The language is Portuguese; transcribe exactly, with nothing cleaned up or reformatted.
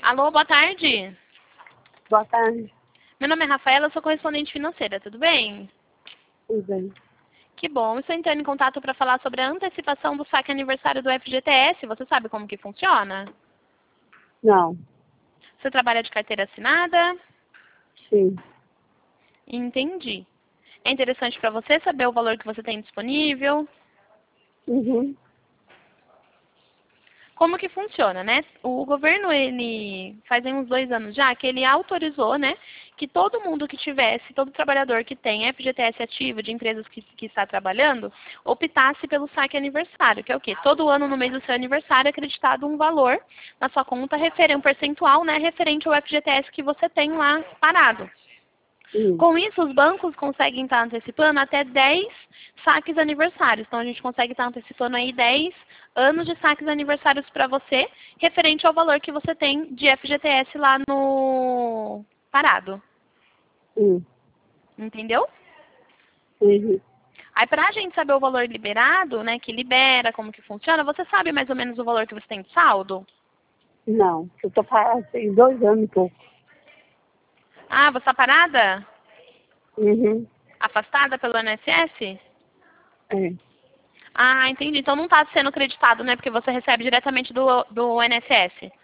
Alô, boa tarde. Boa tarde. Meu nome é Rafaela, eu sou correspondente financeira, tudo bem? Tudo bem. Que bom, estou entrando em contato para falar sobre a antecipação do saque aniversário do F G T S. Você sabe como que funciona? Não. Você trabalha de carteira assinada? Sim. Entendi. É interessante para você saber o valor que você tem disponível? Uhum. Como que funciona, né? O governo, ele faz uns dois anos já que ele autorizou, né, que todo mundo que tivesse, todo trabalhador que tem F G T S ativo de empresas que, que está trabalhando, optasse pelo saque aniversário, que é o quê? Todo ano no mês do seu aniversário é acreditado um valor na sua conta, referente, um percentual, né, referente ao F G T S que você tem lá parado. Uhum. Com isso, os bancos conseguem estar antecipando até dez saques aniversários. Então, a gente consegue estar antecipando aí dez anos de saques aniversários para você, referente ao valor que você tem de F G T S lá no parado. Uhum. Entendeu? Uhum. Aí, para a gente saber o valor liberado, né, que libera, como que funciona, você sabe mais ou menos o valor que você tem de saldo? Não. Eu tô parada tem dois anos e pouco. Ah, você está parada? Uhum. Afastada pelo I N S S? É. Ah, entendi. Então não está sendo creditado, né? Porque você recebe diretamente do, do I N S S.